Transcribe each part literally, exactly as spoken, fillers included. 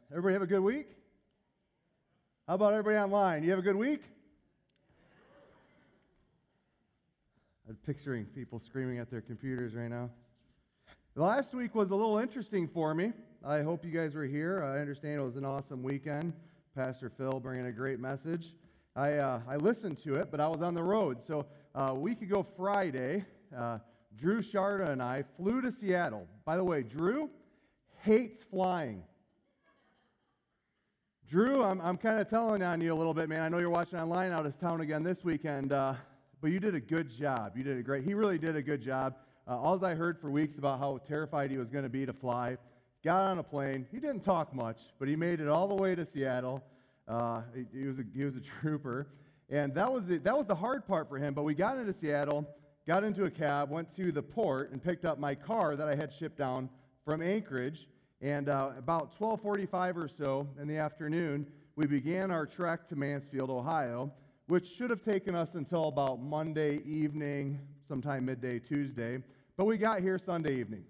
Everybody have a good week? How about everybody online? You have a good week? I'm picturing people screaming at their computers right now. Last week was a little interesting for me. I hope you guys were here. I understand it was an awesome weekend. Pastor Phil bringing a great message. I uh, I listened to it, but I was on the road. So uh, a week ago Friday, uh, Drew Sharda and I flew to Seattle. By the way, Drew hates flying. Drew, I'm, I'm kind of telling on you a little bit, man. I know you're watching online out of town again this weekend, uh, but you did a good job. You did a great, he really did a good job. Uh, all I heard for weeks about how terrified he was going to be to fly. Got on a plane. He didn't talk much, but he made it all the way to Seattle. Uh, he, he, was a, he was a trooper. And that was, the, that was the hard part for him. But we got into Seattle, got into a cab, went to the port, and picked up my car that I had shipped down from Anchorage. And uh, about twelve forty-five or so in the afternoon, we began our trek to Mansfield, Ohio, which should have taken us until about Monday evening, sometime midday Tuesday. But we got here Sunday evening.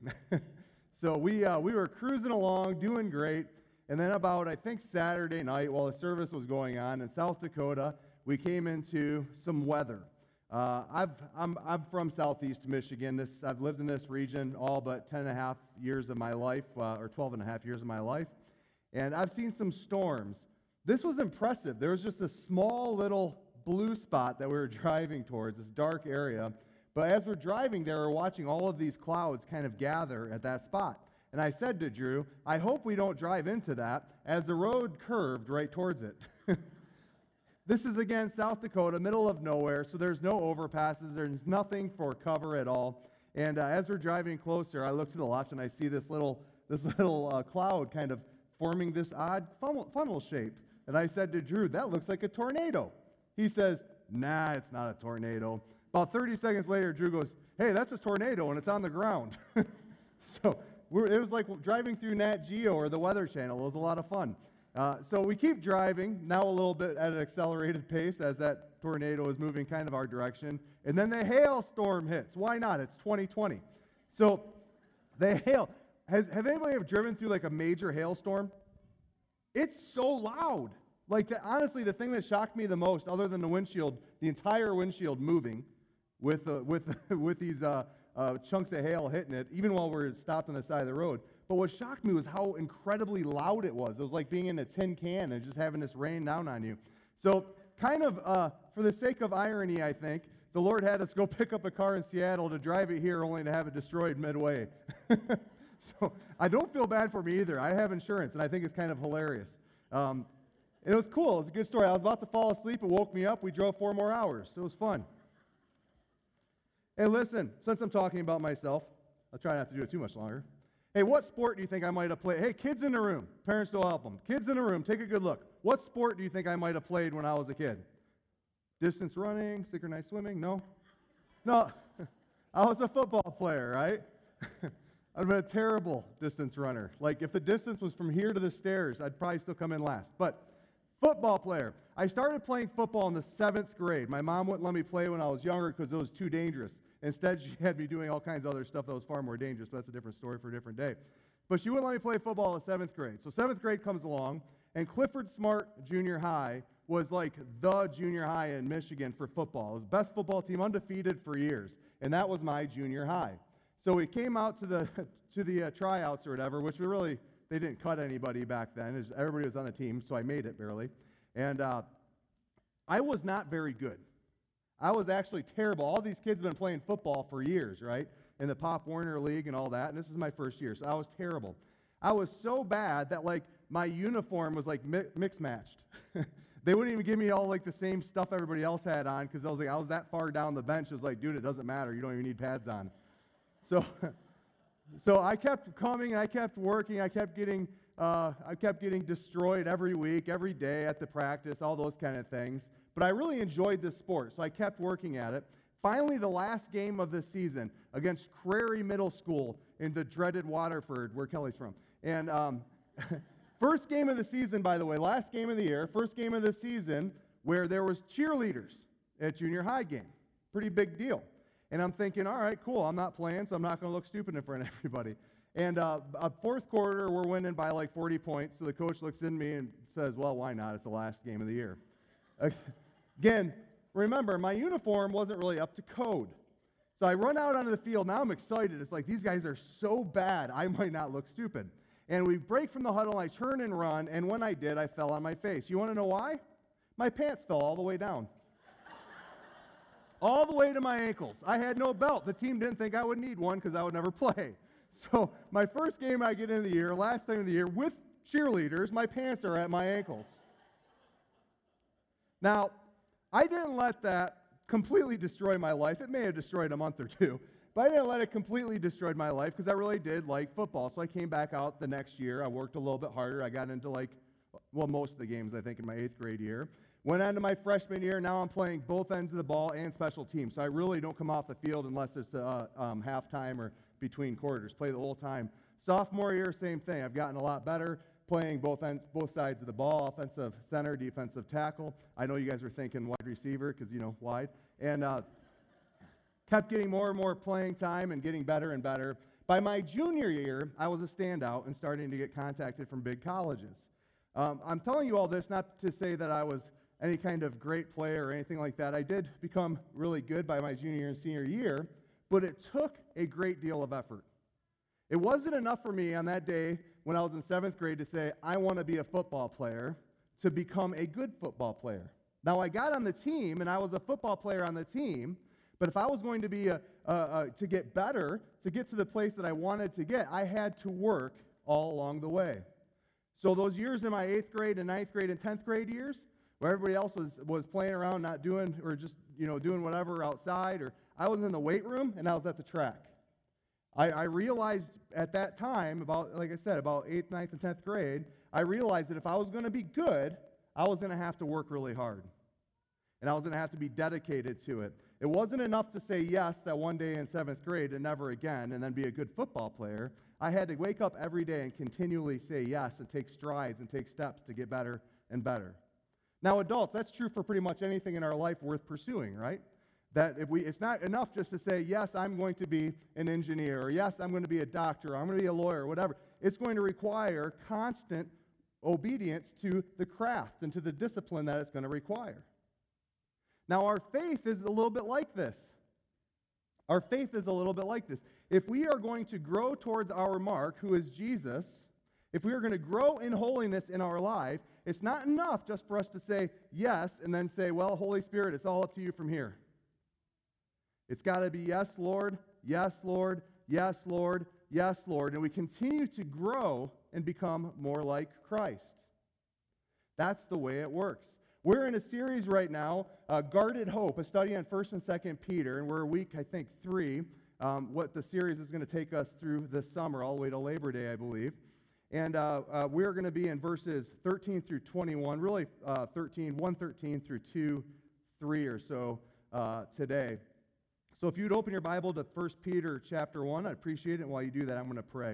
So we, uh, we were cruising along, doing great. And then about, I think, Saturday night, while the service was going on in South Dakota, we came into some weather. Uh, I've, I'm, I'm from Southeast Michigan. This, I've lived in this region all but ten and a half years of my life, uh, or twelve and a half years of my life. And I've seen some storms. This was impressive. There was just a small little blue spot that we were driving towards, this dark area. But as we're driving there, we're watching all of these clouds kind of gather at that spot. And I said to Drew, I hope we don't drive into that, as the road curved right towards it. This is, again, South Dakota, middle of nowhere, so there's no overpasses. There's nothing for cover at all. And uh, as we're driving closer, I look to the left, and I see this little, this little uh, cloud kind of forming this odd funnel, funnel shape. And I said to Drew, that looks like a tornado. He says, nah, it's not a tornado. About thirty seconds later, Drew goes, hey, that's a tornado, and it's on the ground. So we're, it was like driving through Nat Geo or the Weather Channel. It was a lot of fun. Uh, so we keep driving, now a little bit at an accelerated pace as that tornado is moving kind of our direction. And then the hailstorm hits. Why not? It's twenty twenty. So the hail, has, have anybody ever driven through like a major hailstorm? It's so loud. Like, the, honestly, the thing that shocked me the most, other than the windshield, the entire windshield moving with, uh, with, with these uh, uh, chunks of hail hitting it, even while we're stopped on the side of the road. But what shocked me was how incredibly loud it was. It was like being in a tin can and just having this rain down on you. So kind of uh, for the sake of irony, I think, the Lord had us go pick up a car in Seattle to drive it here only to have it destroyed midway. So I don't feel bad for me either. I have insurance, and I think it's kind of hilarious. Um, it was cool. It was a good story. I was about to fall asleep. It woke me up. We drove four more hours. So it was fun. Hey, listen, since I'm talking about myself, I'll try not to do it too much longer. Hey, what sport do you think I might have played? Hey, kids in the room. Parents don't help them. Kids in the room, take a good look. What sport do you think I might have played when I was a kid? Distance running, synchronized swimming? No? No. I was a football player, right? I've been a terrible distance runner. Like, if the distance was from here to the stairs, I'd probably still come in last. But football player. I started playing football in the seventh grade. My mom wouldn't let me play when I was younger because it was too dangerous. Instead, she had me doing all kinds of other stuff that was far more dangerous, but that's a different story for a different day. But she wouldn't let me play football in seventh grade. So seventh grade comes along, and Clifford Smart Junior High was like the junior high in Michigan for football. It was the best football team, undefeated for years, and that was my junior high. So we came out to the to the uh, tryouts or whatever, which were really, they didn't cut anybody back then. Was, everybody was on the team, so I made it barely. And uh, I was not very good. I was actually terrible. All these kids have been playing football for years, right? In the Pop Warner League and all that, and this is my first year, so I was terrible. I was so bad that, like, my uniform was, like, mi- mix-matched. They wouldn't even give me all, like, the same stuff everybody else had on because I was like, I was that far down the bench. It was like, dude, it doesn't matter. You don't even need pads on. So, so I kept coming, I kept working, I kept getting, uh, I kept getting destroyed every week, every day at the practice, all those kind of things. But I really enjoyed this sport, so I kept working at it. Finally, the last game of the season against Crary Middle School in the dreaded Waterford, where Kelly's from. And um, first game of the season, by the way, last game of the year, first game of the season where there was cheerleaders at junior high game. Pretty big deal. And I'm thinking, all right, cool, I'm not playing, so I'm not going to look stupid in front of everybody. And uh, a fourth quarter, we're winning by like forty points, so the coach looks at me and says, well, why not? It's the last game of the year. Again, remember, my uniform wasn't really up to code. So I run out onto the field. Now I'm excited. It's like, these guys are so bad, I might not look stupid. And we break from the huddle, I turn and run, and when I did, I fell on my face. You want to know why? My pants fell all the way down. All the way to my ankles. I had no belt. The team didn't think I would need one because I would never play. So my first game I get in the year, last time of the year, with cheerleaders, my pants are at my ankles. Now, I didn't let that completely destroy my life. It may have destroyed a month or two, but I didn't let it completely destroy my life because I really did like football. So I came back out the next year. I worked a little bit harder. I got into like, well, most of the games, I think, in my eighth grade year. Went on to my freshman year. Now I'm playing both ends of the ball and special teams. So I really don't come off the field unless it's uh, um, halftime or between quarters. Play the whole time. Sophomore year, same thing. I've gotten a lot better playing both ends, both sides of the ball, offensive center, defensive tackle. I know you guys were thinking wide receiver because, you know, wide. And uh, kept getting more and more playing time and getting better and better. By my junior year, I was a standout and starting to get contacted from big colleges. Um, I'm telling you all this not to say that I was any kind of great player or anything like that. I did become really good by my junior and senior year, but it took a great deal of effort. It wasn't enough for me on that day when I was in seventh grade to say, I want to be a football player, to become a good football player. Now, I got on the team, and I was a football player on the team, but if I was going to be a, a, a, to get better, to get to the place that I wanted to get, I had to work all along the way. So those years in my eighth grade and ninth grade and tenth grade years, where everybody else was, was playing around, not doing, or just, you know, doing whatever outside, or I was in the weight room and I was at the track. I, I realized at that time, about, like I said, about eighth, ninth, and tenth grade, I realized that if I was going to be good, I was going to have to work really hard. And I was going to have to be dedicated to it. It wasn't enough to say yes that one day in seventh grade and never again, and then be a good football player. I had to wake up every day and continually say yes and take strides and take steps to get better and better. Now, adults, that's true for pretty much anything in our life worth pursuing, right? That if we, it's not enough just to say, yes, I'm going to be an engineer, or yes, I'm going to be a doctor, or I'm going to be a lawyer, or whatever. It's going to require constant obedience to the craft and to the discipline that it's going to require. Now, our faith is a little bit like this. Our faith is a little bit like this. If we are going to grow towards our mark, who is Jesus, if we are going to grow in holiness in our life, it's not enough just for us to say yes and then say, well, Holy Spirit, it's all up to you from here. It's got to be yes, Lord, yes, Lord, yes, Lord, yes, Lord. And we continue to grow and become more like Christ. That's the way it works. We're in a series right now, uh, Guarded Hope, a study on First and Second Peter, and we're a week, I think, three. Um, what the series is going to take us through this summer, all the way to Labor Day, I believe. And uh, uh, we're going to be in verses thirteen through twenty-one, really uh, thirteen, one thirteen through two, three or so uh, today. So if you'd open your Bible to First Peter chapter one, I'd appreciate it. And while you do that, I'm going to pray.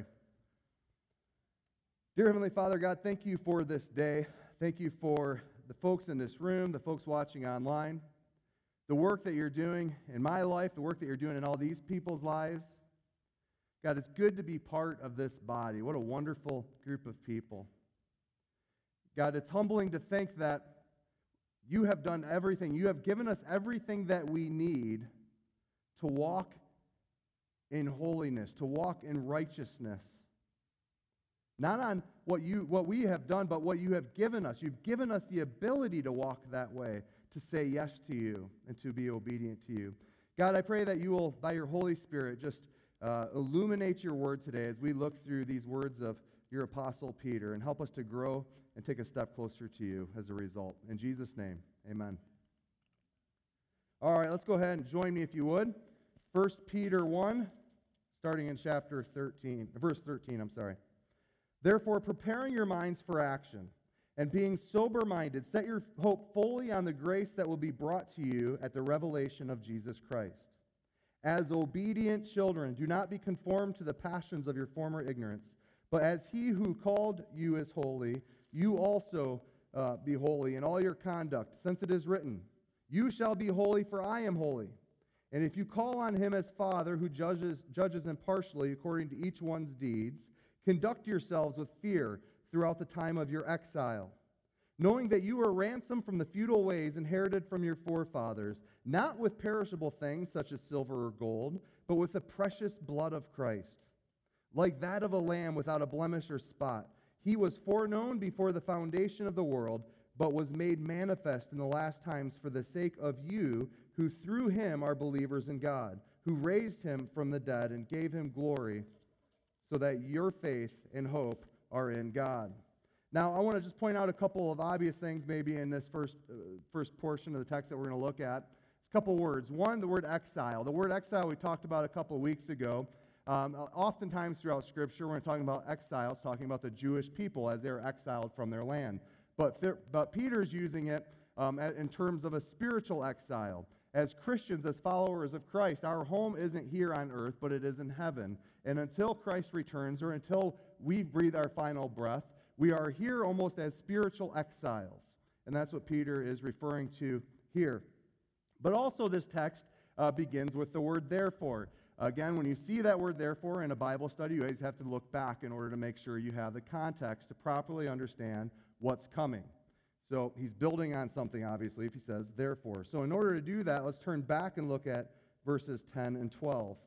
Dear Heavenly Father, God, thank you for this day. Thank you for the folks in this room, the folks watching online, the work that you're doing in my life, the work that you're doing in all these people's lives. God, it's good to be part of this body. What a wonderful group of people. God, it's humbling to think that you have done everything. You have given us everything that we need to walk in holiness, to walk in righteousness. Not on what you what we have done, but what you have given us. You've given us the ability to walk that way, to say yes to you, and to be obedient to you. God, I pray that you will, by your Holy Spirit, just uh, illuminate your word today as we look through these words of your apostle Peter, and help us to grow and take a step closer to you as a result. In Jesus' name, amen. All right, let's go ahead and join me if you would. First Peter one, starting in chapter thirteen, verse thirteen, I'm sorry. Therefore, preparing your minds for action, and being sober-minded, set your hope fully on the grace that will be brought to you at the revelation of Jesus Christ. As obedient children, do not be conformed to the passions of your former ignorance, but as he who called you is holy, you also uh, be holy in all your conduct, since it is written, you shall be holy, for I am holy. And if you call on him as Father who judges, judges impartially according to each one's deeds, conduct yourselves with fear throughout the time of your exile, knowing that you were ransomed from the futile ways inherited from your forefathers, not with perishable things such as silver or gold, but with the precious blood of Christ, like that of a lamb without a blemish or spot. He was foreknown before the foundation of the world, but was made manifest in the last times for the sake of you, who through him are believers in God, who raised him from the dead and gave him glory, so that your faith and hope are in God. Now, I want to just point out a couple of obvious things maybe in this first, uh, first portion of the text that we're going to look at. It's a couple words. One, the word exile. The word exile we talked about a couple of weeks ago. Um, oftentimes throughout Scripture, when we're talking about exiles, talking about the Jewish people as they're exiled from their land. But, but Peter's using it um, in terms of a spiritual exile. As Christians, as followers of Christ, our home isn't here on earth, but it is in heaven. And until Christ returns, or until we breathe our final breath, we are here almost as spiritual exiles. And that's what Peter is referring to here. But also this text uh, begins with the word therefore. Again, when you see that word therefore in a Bible study, you always have to look back in order to make sure you have the context to properly understand what's coming. So he's building on something, obviously, if he says therefore. So in order to do that, let's turn back and look at verses ten and twelve.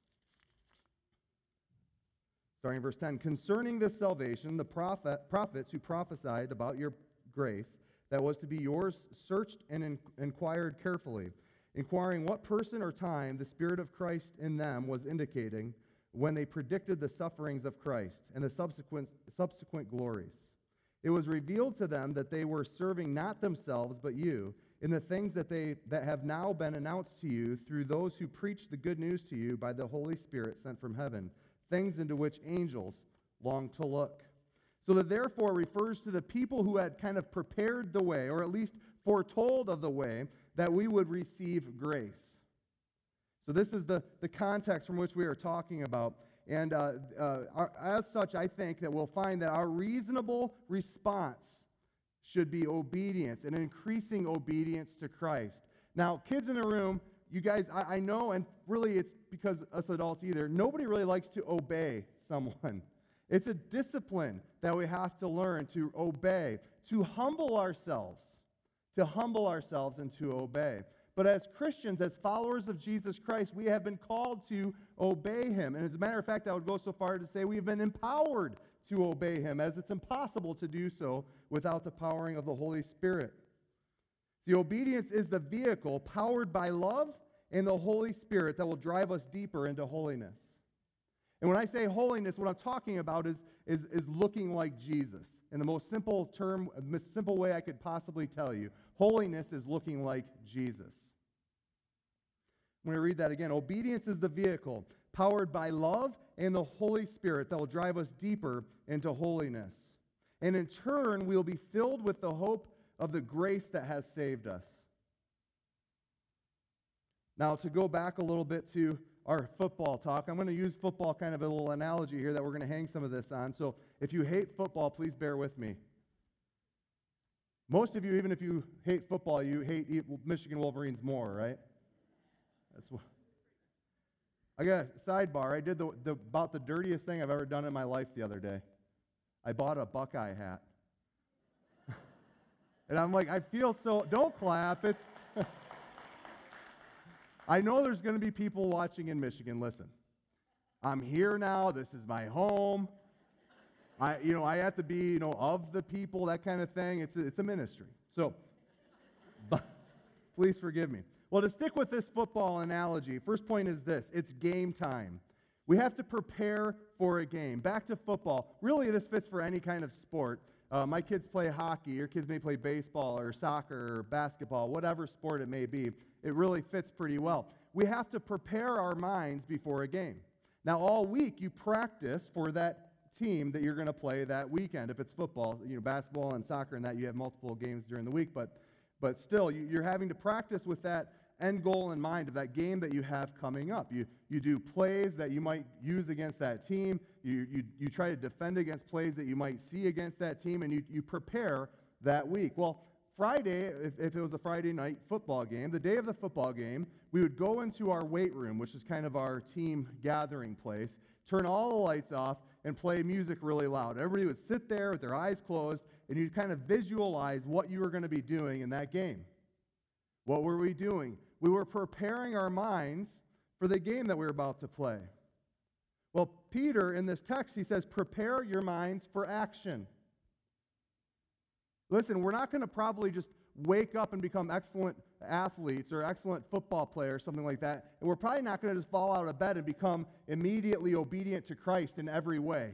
Starting in verse ten, concerning this salvation, the prophet, prophets who prophesied about your grace that was to be yours searched and in, inquired carefully, inquiring what person or time the Spirit of Christ in them was indicating when they predicted the sufferings of Christ and the subsequent, subsequent glories. It was revealed to them that they were serving not themselves but you in the things that they that have now been announced to you through those who preach the good news to you by the Holy Spirit sent from heaven, things into which angels long to look. So that therefore refers to the people who had kind of prepared the way, or at least foretold of the way, that we would receive grace. So this is the, the context from which we are talking about. And uh, uh, our, as such, I think that we'll find that our reasonable response should be obedience, and increasing obedience to Christ. Now, kids in the room, you guys, I, I know, and really it's because us adults either, nobody really likes to obey someone. It's a discipline that we have to learn to obey, to humble ourselves, to humble ourselves and to obey. But as Christians, as followers of Jesus Christ, we have been called to obey him. And as a matter of fact, I would go so far to say we have been empowered to obey him, as it's impossible to do so without the powering of the Holy Spirit. The obedience is the vehicle powered by love and the Holy Spirit that will drive us deeper into holiness. And when I say holiness, what I'm talking about is, is, is looking like Jesus. In the most simple term, most simple way I could possibly tell you, holiness is looking like Jesus. I'm going to read that again. Obedience is the vehicle powered by love and the Holy Spirit that will drive us deeper into holiness. And in turn, we'll be filled with the hope of the grace that has saved us. Now, to go back a little bit to our football talk, I'm going to use football kind of a little analogy here that we're going to hang some of this on. So if you hate football, please bear with me. Most of you, even if you hate football, you hate Michigan Wolverines more, right? That's what. I got a sidebar. I did the, the about the dirtiest thing I've ever done in my life the other day. I bought a Buckeye hat. And I'm like, I feel so, don't clap. It's I know there's going to be people watching in Michigan. Listen, I'm here now. This is my home. I, you know, I have to be, you know, of the people, that kind of thing. It's a, it's a ministry. So, but please forgive me. Well, to stick with this football analogy, first point is this. It's game time. We have to prepare for a game. Back to football. Really, this fits for any kind of sport. Uh, my kids play hockey. Your kids may play baseball or soccer or basketball, whatever sport it may be. It really fits pretty well. We have to prepare our minds before a game. Now, all week, you practice for that team that you're going to play that weekend. If it's football, you know, basketball and soccer and that, you have multiple games during the week. But, but still, you, you're having to practice with that end goal in mind of that game that you have coming up. You, you do plays that you might use against that team. You, you, you try to defend against plays that you might see against that team, and you, you prepare that week. Well, Friday, if, if it was a Friday night football game, the day of the football game, we would go into our weight room, which is kind of our team gathering place, turn all the lights off, and play music really loud. Everybody would sit there with their eyes closed, and you'd kind of visualize what you were going to be doing in that game. What were we doing? We were preparing our minds for the game that we were about to play. Well, Peter, in this text, he says, prepare your minds for action. Listen, we're not going to probably just wake up and become excellent athletes or excellent football players, something like that, and we're probably not going to just fall out of bed and become immediately obedient to Christ in every way.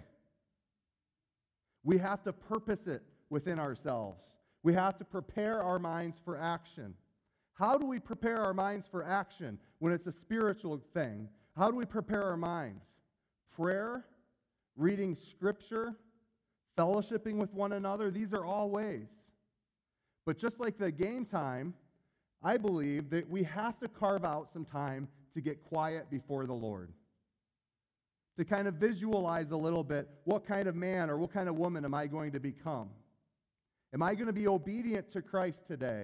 We have to purpose it within ourselves. We have to prepare our minds for action. How do we prepare our minds for action when it's a spiritual thing? How do we prepare our minds? Prayer, reading Scripture, fellowshipping with one another, these are all ways. But just like the game time, I believe that we have to carve out some time to get quiet before the Lord. To kind of visualize a little bit, what kind of man or what kind of woman am I going to become? Am I going to be obedient to Christ today?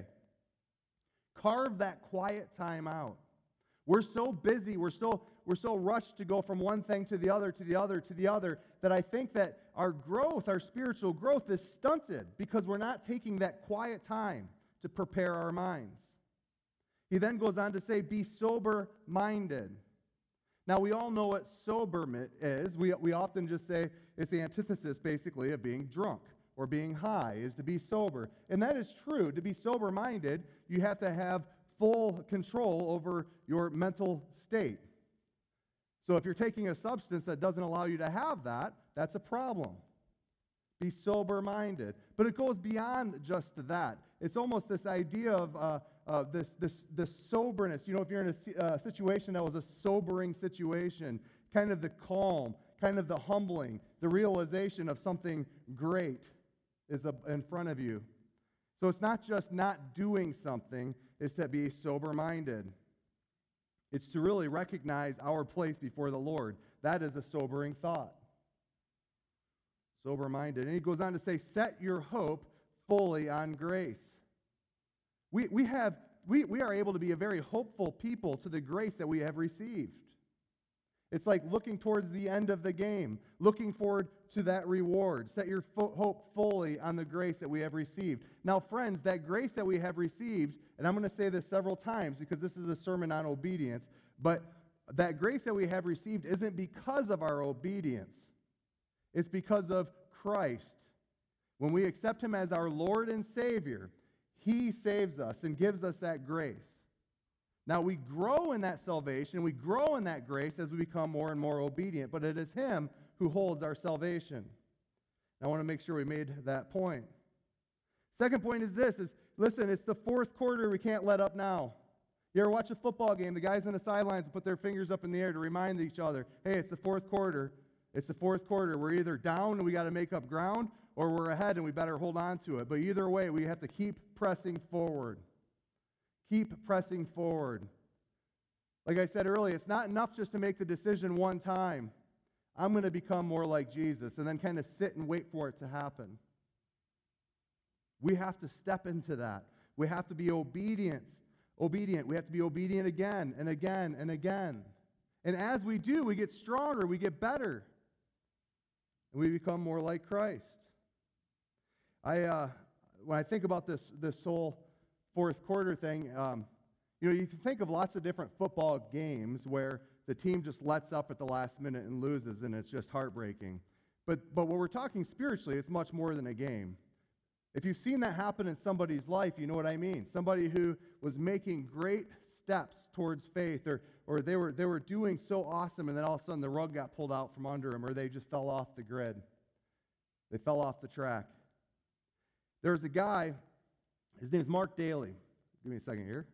Carve that quiet time out. We're so busy, we're so, we're so rushed to go from one thing to the other, to the other, to the other, that I think that our growth, our spiritual growth is stunted because we're not taking that quiet time to prepare our minds. He then goes on to say, be sober-minded. Now, we all know what sober is. We, we often just say it's the antithesis, basically, of being drunk or being high, is to be sober. And that is true. To be sober-minded, you have to have full control over your mental state. So if you're taking a substance that doesn't allow you to have that, that's a problem. Be sober-minded. But it goes beyond just that. It's almost this idea of uh, uh, this, this, this soberness. You know, if you're in a uh, situation that was a sobering situation, kind of the calm, kind of the humbling, the realization of something great is in front of you. So it's not just not doing something, it's to be sober-minded. It's to really recognize our place before the Lord. That is a sobering thought. Sober-minded. And he goes on to say, set your hope fully on grace. We, we, have, we, we are able to be a very hopeful people to the grace that we have received. It's like looking towards the end of the game, looking forward to that reward. Set your fo- hope fully on the grace that we have received. Now, friends, that grace that we have received, and I'm going to say this several times because this is a sermon on obedience, but that grace that we have received isn't because of our obedience. It's because of Christ. When we accept him as our Lord and Savior, he saves us and gives us that grace. Now, we grow in that salvation, we grow in that grace as we become more and more obedient, but it is him who holds our salvation. I want to make sure we made that point. Second point is this, is listen, it's the fourth quarter, we can't let up now. You ever watch a football game, the guys on the sidelines put their fingers up in the air to remind each other, hey, it's the fourth quarter, it's the fourth quarter. We're either down and we got to make up ground, or we're ahead and we better hold on to it. But either way, we have to keep pressing forward. Keep pressing forward. Like I said earlier, it's not enough just to make the decision one time. I'm going to become more like Jesus, and then kind of sit and wait for it to happen. We have to step into that. We have to be obedient. Obedient. We have to be obedient again and again and again. And as we do, we get stronger, we get better, and we become more like Christ. I, uh, when I think about this, this whole fourth quarter thing, um, you know, you can think of lots of different football games where the team just lets up at the last minute and loses, and it's just heartbreaking. But, but when we're talking spiritually, it's much more than a game. If you've seen that happen in somebody's life, you know what I mean. Somebody who was making great steps towards faith, or, or they were, they were doing so awesome, and then all of a sudden the rug got pulled out from under them, or they just fell off the grid. They fell off the track. There was a guy, his name is Mark Daly. Give me a second here.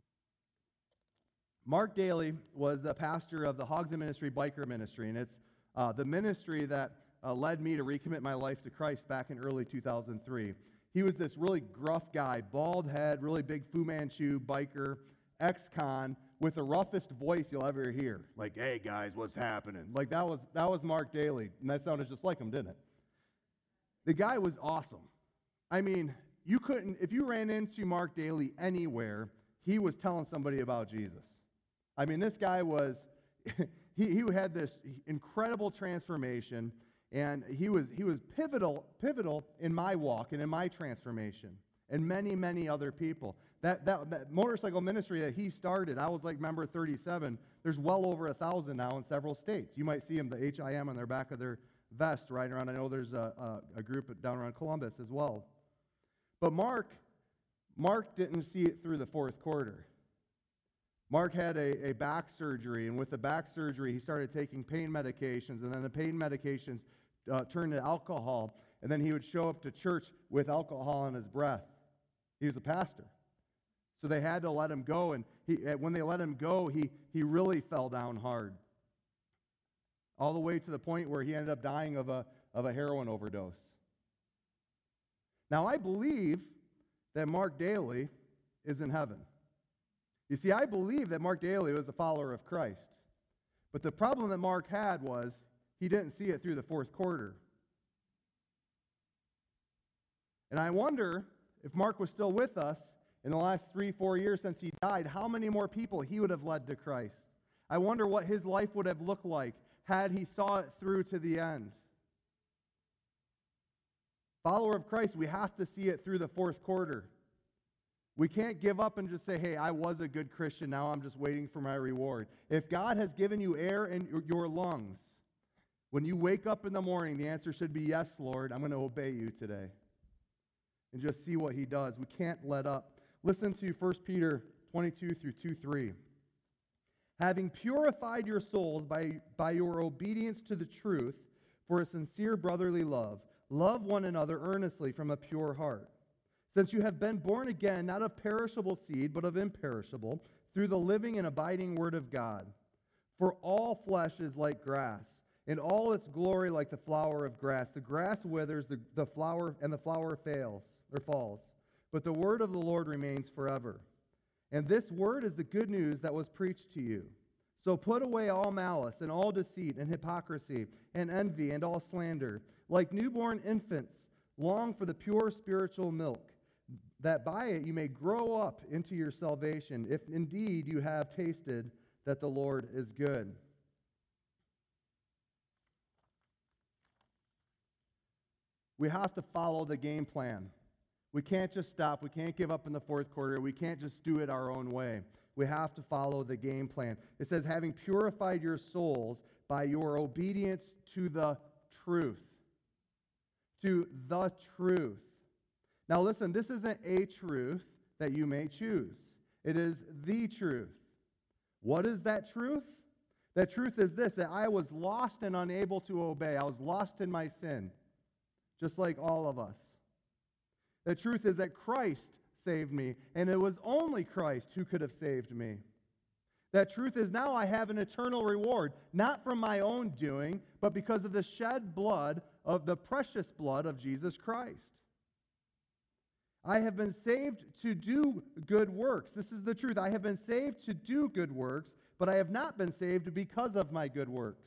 Mark Daly was the pastor of the Hogs and Ministry Biker Ministry, and it's uh, the ministry that uh, led me to recommit my life to Christ back in early two thousand three. He was this really gruff guy, bald head, really big Fu Manchu biker, ex-con, with the roughest voice you'll ever hear. Like, hey guys, what's happening? Like that was that was Mark Daly, and that sounded just like him, didn't it? The guy was awesome. I mean, you couldn't, if you ran into Mark Daly anywhere, he was telling somebody about Jesus. I mean, this guy was, he, he had this incredible transformation, and he was, he was pivotal, pivotal in my walk and in my transformation, and many, many other people. That, that, that motorcycle ministry that he started, I was like member thirty-seven. There's well over a thousand now in several states. You might see them, the H I M on their back of their vest riding around. I know there's a, a, a group down around Columbus as well. But Mark, Mark didn't see it through the fourth quarter. Mark had a, a back surgery, and with the back surgery, he started taking pain medications, and then the pain medications uh, turned to alcohol, and then he would show up to church with alcohol in his breath. He was a pastor. So they had to let him go, and he, when they let him go, he, he really fell down hard, all the way to the point where he ended up dying of a, of a heroin overdose. Now, I believe that Mark Daly is in heaven. You see, I believe that Mark Daly was a follower of Christ. But the problem that Mark had was he didn't see it through the fourth quarter. And I wonder if Mark was still with us in the last three, four years since he died, how many more people he would have led to Christ. I wonder what his life would have looked like had he saw it through to the end. Follower of Christ, we have to see it through the fourth quarter. We can't give up and just say, hey, I was a good Christian, now I'm just waiting for my reward. If God has given you air in your lungs, when you wake up in the morning, the answer should be, yes, Lord, I'm going to obey you today. And just see what he does. We can't let up. Listen to First Peter twenty-two through two three. Having purified your souls by, by your obedience to the truth for a sincere brotherly love, love one another earnestly from a pure heart. Since you have been born again, not of perishable seed, but of imperishable, through the living and abiding word of God. For all flesh is like grass, and all its glory like the flower of grass. The grass withers, the, the flower, and the flower fails, or falls. But the word of the Lord remains forever. And this word is the good news that was preached to you. So put away all malice and all deceit and hypocrisy and envy and all slander. Like newborn infants, long for the pure spiritual milk, that by it you may grow up into your salvation, if indeed you have tasted that the Lord is good. We have to follow the game plan. We can't just stop. We can't give up in the fourth quarter. We can't just do it our own way. We have to follow the game plan. It says, having purified your souls by your obedience to the truth. To the truth. Now listen, this isn't a truth that you may choose. It is the truth. What is that truth? That truth is this, that I was lost and unable to obey. I was lost in my sin, just like all of us. The truth is that Christ saved me, and it was only Christ who could have saved me. That truth is now I have an eternal reward, not from my own doing, but because of the shed blood of the precious blood of Jesus Christ. I have been saved to do good works. This is the truth. I have been saved to do good works, but I have not been saved because of my good works.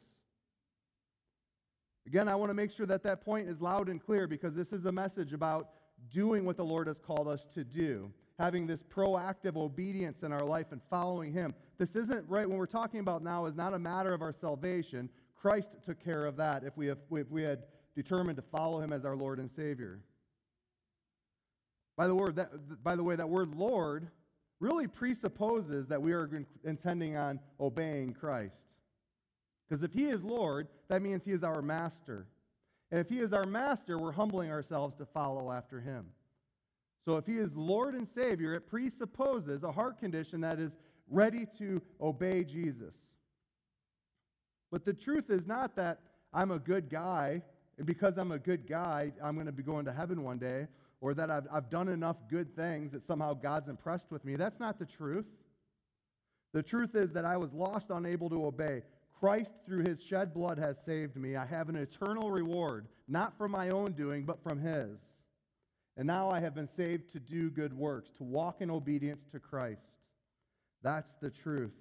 Again, I want to make sure that that point is loud and clear, because this is a message about doing what the Lord has called us to do, having this proactive obedience in our life and following Him. This isn't right. When we're talking about now is not a matter of our salvation. Christ took care of that if we, have, if we had determined to follow Him as our Lord and Savior. By the, word that, by the way, that word Lord really presupposes that we are intending on obeying Christ. Because if He is Lord, that means He is our master. And if He is our master, we're humbling ourselves to follow after Him. So if He is Lord and Savior, it presupposes a heart condition that is ready to obey Jesus. But the truth is not that I'm a good guy, and because I'm a good guy, I'm going to be going to heaven one day, or that I've, I've done enough good things that somehow God's impressed with me. That's not the truth. The truth is that I was lost, unable to obey. Christ, through His shed blood, has saved me. I have an eternal reward, not from my own doing, but from His. And now I have been saved to do good works, to walk in obedience to Christ. That's the truth.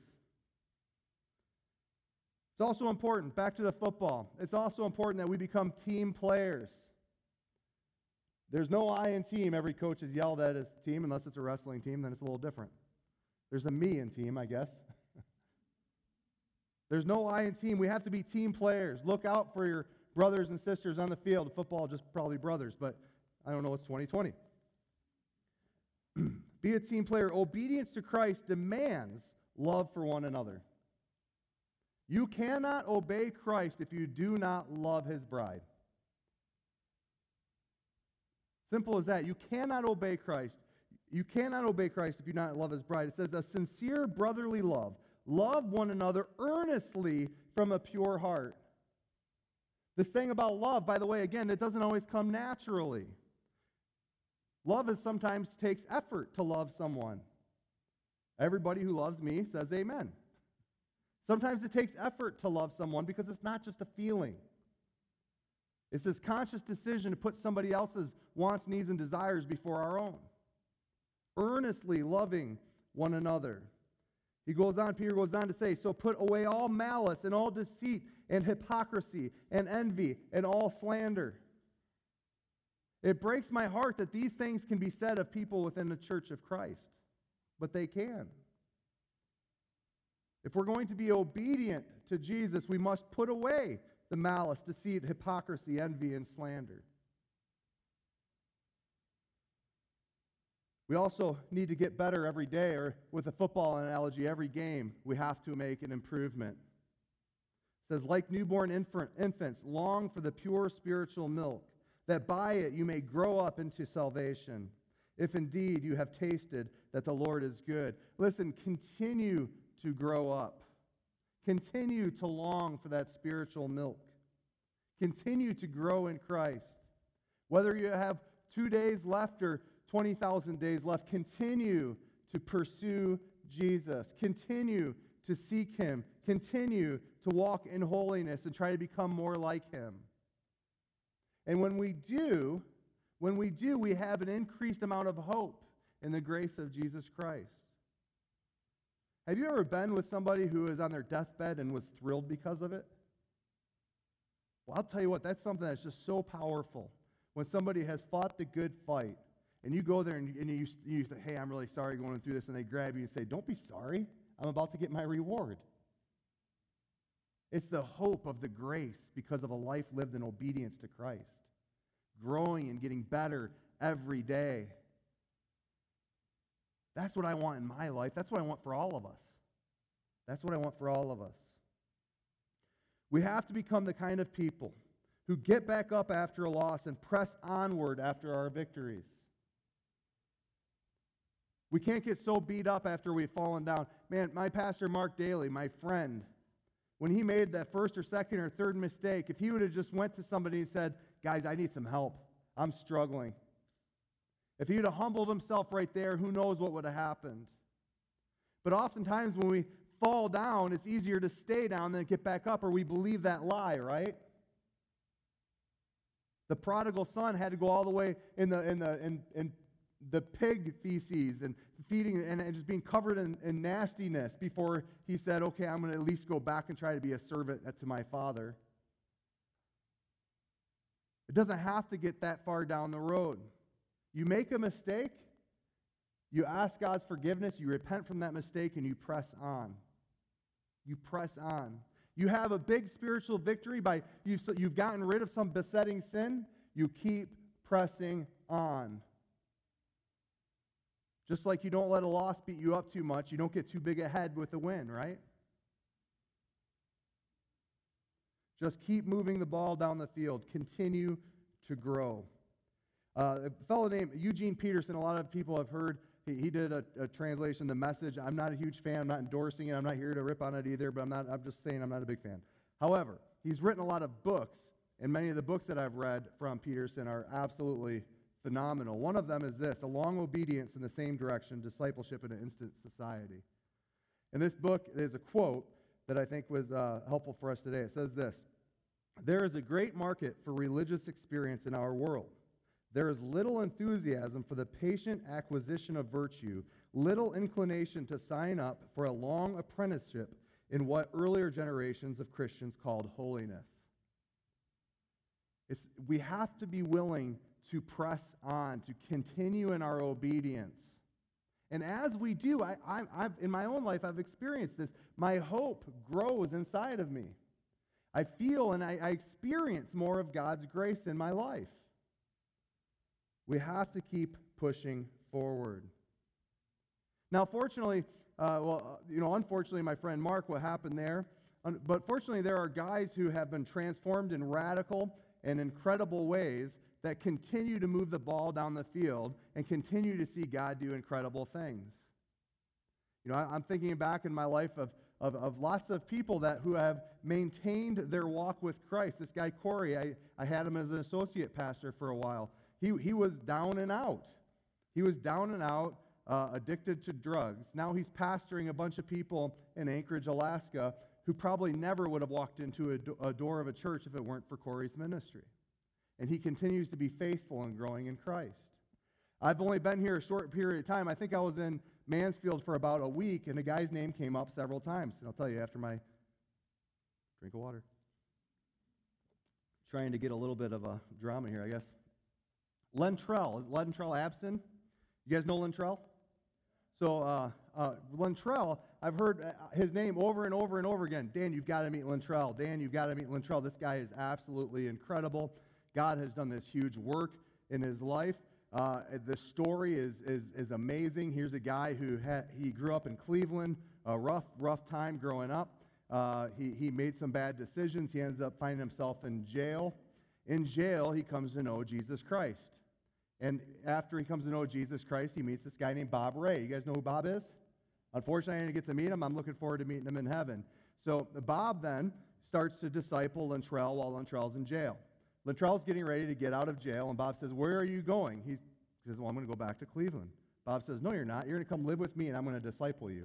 It's also important, back to the football, it's also important that we become team players. There's no I in team. Every coach is yelled at his team, unless it's a wrestling team, then it's a little different. There's a me in team, I guess. There's no I in team. We have to be team players. Look out for your brothers and sisters on the field. Football, just probably brothers, but I don't know, it's twenty twenty. Be a team player. Obedience to Christ demands love for one another. You cannot obey Christ if you do not love his bride. Simple as that. You cannot obey Christ. You cannot obey Christ if you do not love his bride. It says, a sincere brotherly love. Love one another earnestly from a pure heart. This thing about love, by the way, again, it doesn't always come naturally. Love is sometimes takes effort to love someone. Everybody who loves me says amen. Sometimes it takes effort to love someone because it's not just a feeling. It's this conscious decision to put somebody else's wants, needs, and desires before our own. Earnestly loving one another. He goes on, Peter goes on to say, so put away all malice and all deceit and hypocrisy and envy and all slander. It breaks my heart that these things can be said of people within the church of Christ, but they can. If we're going to be obedient to Jesus, we must put away the malice, deceit, hypocrisy, envy, and slander. We also need to get better every day, or with a football analogy, every game, we have to make an improvement. It says, like newborn infant, infants, long for the pure spiritual milk, that by it you may grow up into salvation, if indeed you have tasted that the Lord is good. Listen, continue to grow up. Continue to long for that spiritual milk. Continue to grow in Christ. Whether you have two days left or twenty thousand days left, continue to pursue Jesus. Continue to seek him. Continue to walk in holiness and try to become more like him. And when we do, when we do, we have an increased amount of hope in the grace of Jesus Christ. Have you ever been with somebody who is on their deathbed and was thrilled because of it? Well, I'll tell you what, that's something that's just so powerful. When somebody has fought the good fight, and you go there and, and you, you say, hey, I'm really sorry going through this, and they grab you and say, don't be sorry. I'm about to get my reward. It's the hope of the grace because of a life lived in obedience to Christ, growing and getting better every day. That's what I want in my life. That's what I want for all of us. That's what I want for all of us. We have to become the kind of people who get back up after a loss and press onward after our victories. We can't get so beat up after we've fallen down. Man, my pastor, Mark Daly, my friend, when he made that first or second or third mistake, if he would have just went to somebody and said, guys, I need some help. I'm struggling. If he would have humbled himself right there, who knows what would have happened. But oftentimes when we fall down, it's easier to stay down than get back up, or we believe that lie, right? The prodigal son had to go all the way in the in the in, in the pig feces and feeding and, and just being covered in, in nastiness before he said, okay, I'm going to at least go back and try to be a servant to my father. It doesn't have to get that far down the road. You make a mistake, you ask God's forgiveness, you repent from that mistake, and you press on. You press on. You have a big spiritual victory by you've, you've gotten rid of some besetting sin. You keep pressing on. Just like you don't let a loss beat you up too much, you don't get too big ahead with the win, right? Just keep moving the ball down the field. Continue to grow. Uh, a fellow named Eugene Peterson, a lot of people have heard, he, he did a, a translation, The Message. I'm not a huge fan. I'm not endorsing it. I'm not here to rip on it either, but I'm, not, I'm just saying I'm not a big fan. However, he's written a lot of books, and many of the books that I've read from Peterson are absolutely phenomenal. One of them is this, A Long Obedience in the Same Direction, Discipleship in an Instant Society. In this book, there's a quote that I think was uh, helpful for us today. It says this, there is a great market for religious experience in our world. There is little enthusiasm for the patient acquisition of virtue, little inclination to sign up for a long apprenticeship in what earlier generations of Christians called holiness. It's, we have to be willing to press on, to continue in our obedience. And as we do, I, I, I've, in my own life, I've experienced this. My hope grows inside of me. I feel and I, I experience more of God's grace in my life. We have to keep pushing forward. Now, fortunately, uh, well, you know, unfortunately, my friend Mark, what happened there? But fortunately, there are guys who have been transformed in radical and incredible ways that continue to move the ball down the field and continue to see God do incredible things. You know, I, I'm thinking back in my life of, of, of lots of people that who have maintained their walk with Christ. This guy, Corey, I, I had him as an associate pastor for a while. He, he was down and out. He was down and out, uh, addicted to drugs. Now he's pastoring a bunch of people in Anchorage, Alaska, who probably never would have walked into a, do- a door of a church if it weren't for Corey's ministry. And he continues to be faithful and growing in Christ. I've only been here a short period of time. I think I was in Mansfield for about a week, and a guy's name came up several times. And I'll tell you after my drink of water. Trying to get a little bit of a drama here, I guess. Lentrell. Is Lentrell Abson? You guys know Lentrell? So uh, uh, Lentrell, I've heard his name over and over and over again. Dan, you've got to meet Lentrell. Dan, you've got to meet Lentrell. This guy is absolutely incredible. God has done this huge work in his life. Uh, the story is, is, is amazing. Here's a guy who had, he grew up in Cleveland, a rough, rough time growing up. Uh, he, he made some bad decisions. He ends up finding himself in jail. In jail, he comes to know Jesus Christ. And after he comes to know Jesus Christ, he meets this guy named Bob Ray. You guys know who Bob is? Unfortunately, I didn't get to meet him. I'm looking forward to meeting him in heaven. So Bob then starts to disciple Lentrell while Lentrell's in jail. Lentrell's getting ready to get out of jail, and Bob says, "Where are you going?" He's, he says, "Well, I'm going to go back to Cleveland." Bob says, "No, you're not. You're going to come live with me, and I'm going to disciple you."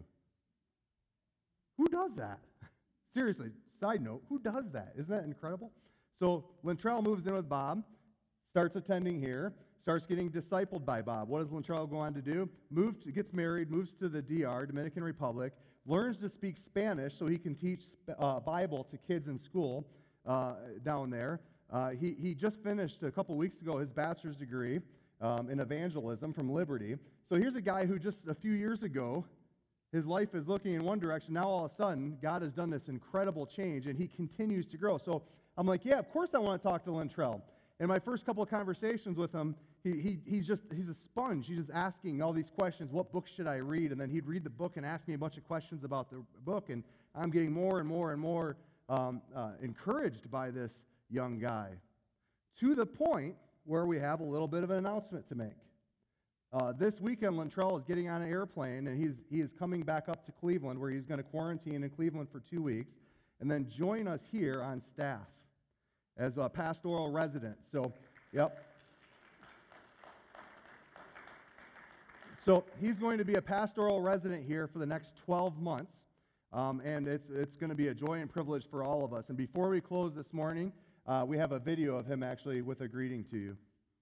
Who does that? Seriously, side note, who does that? Isn't that incredible? So Lentrell moves in with Bob, starts attending here, starts getting discipled by Bob. What does Lentrell go on to do? Moves, gets married, moves to the D R, Dominican Republic, learns to speak Spanish so he can teach uh, Bible to kids in school uh, down there. Uh, he, he just finished a couple weeks ago his bachelor's degree um, in evangelism from Liberty. So here's a guy who just a few years ago, his life is looking in one direction. Now all of a sudden, God has done this incredible change, and he continues to grow. So I'm like, yeah, of course I want to talk to Lentrell. In my first couple of conversations with him, he, he, he's just, he's a sponge. He's just asking all these questions. What book should I read? And then he'd read the book and ask me a bunch of questions about the book. And I'm getting more and more and more um, uh, encouraged by this young guy, to the point where we have a little bit of an announcement to make. Uh, this weekend, Lentrell is getting on an airplane, and he's, he is coming back up to Cleveland, where he's going to quarantine in Cleveland for two weeks, and then join us here on staff as a pastoral resident. So, yep. So he's going to be a pastoral resident here for the next twelve months, um, and it's, it's going to be a joy and privilege for all of us. And before we close this morning, uh, we have a video of him actually with a greeting to you.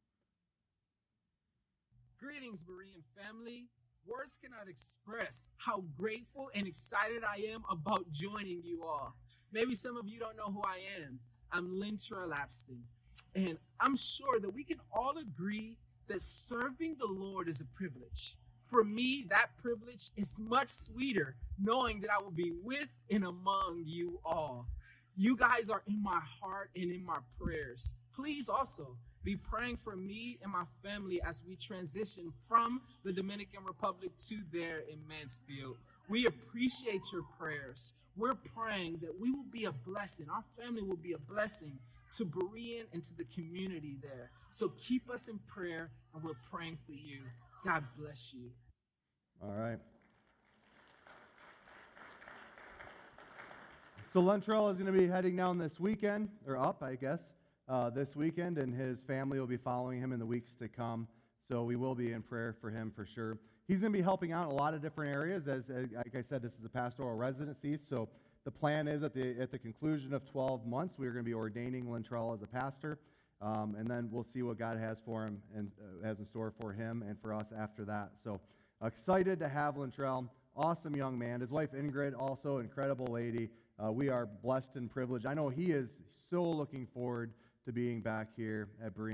Greetings, Berean family. Words cannot express how grateful and excited I am about joining you all. Maybe some of you don't know who I am. I'm Lentrell Abson, and I'm sure that we can all agree that serving the Lord is a privilege. For me, that privilege is much sweeter knowing that I will be with and among you all. You guys are in my heart and in my prayers. Please also be praying for me and my family as we transition from the Dominican Republic to there in Mansfield. We appreciate your prayers. We're praying that we will be a blessing. Our family will be a blessing to Berean and to the community there. So keep us in prayer, and we're praying for you. God bless you. All right. So Lentrell is going to be heading down this weekend, or up, I guess, uh, this weekend, and his family will be following him in the weeks to come. So we will be in prayer for him for sure. He's going to be helping out in a lot of different areas. As, as like I said, this is a pastoral residency, so the plan is at the at the conclusion of twelve months, we're going to be ordaining Lentrell as a pastor, um, and then we'll see what God has for him and uh, has in store for him and for us after that. So excited to have Lentrell. Awesome young man. His wife Ingrid, also incredible lady. Uh, we are blessed and privileged. I know he is so looking forward to being back here at Berean.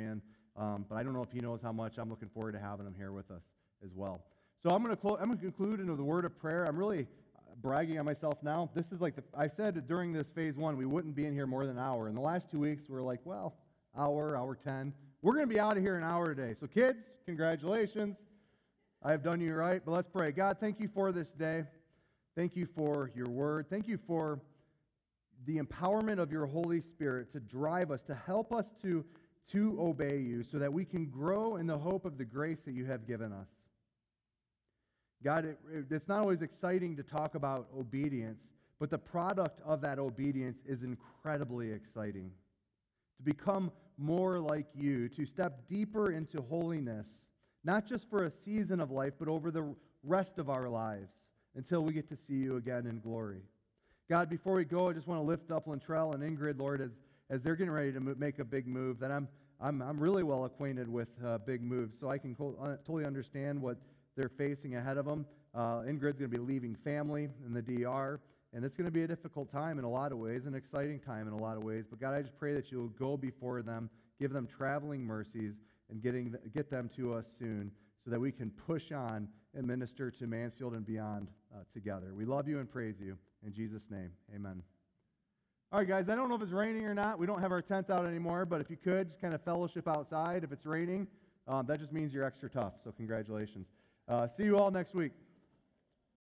Um, but I don't know if he knows how much. I'm looking forward to having him here with us as well. So I'm going to clo- I'm going to conclude into the word of prayer. I'm really bragging on myself now. This is like the, I said during this phase one, we wouldn't be in here more than an hour. In the last two weeks, we we're like, well, hour, hour ten. We're going to be out of here in an hour today. So kids, congratulations. I have done you right. But let's pray. God, thank you for this day. Thank you for your word. Thank you for the empowerment of your Holy Spirit to drive us, to help us to, to obey you so that we can grow in the hope of the grace that you have given us. God, it, it's not always exciting to talk about obedience, but the product of that obedience is incredibly exciting. To become more like you, to step deeper into holiness, not just for a season of life, but over the rest of our lives until we get to see you again in glory. God, before we go, I just want to lift up Lantrell and Ingrid, Lord, as, as they're getting ready to make a big move, that I'm, I'm, I'm really well acquainted with uh, big moves, so I can co- uh, totally understand what they're facing ahead of them. Uh, Ingrid's going to be leaving family in the D R, and it's going to be a difficult time in a lot of ways, an exciting time in a lot of ways. But God, I just pray that you'll go before them, give them traveling mercies, and getting get them to us soon so that we can push on and minister to Mansfield and beyond uh, together. We love you and praise you. In Jesus' name, amen. All right, guys, I don't know if it's raining or not. We don't have our tent out anymore, but if you could, just kind of fellowship outside. If it's raining, um, that just means you're extra tough, so congratulations. Uh, see you all next week.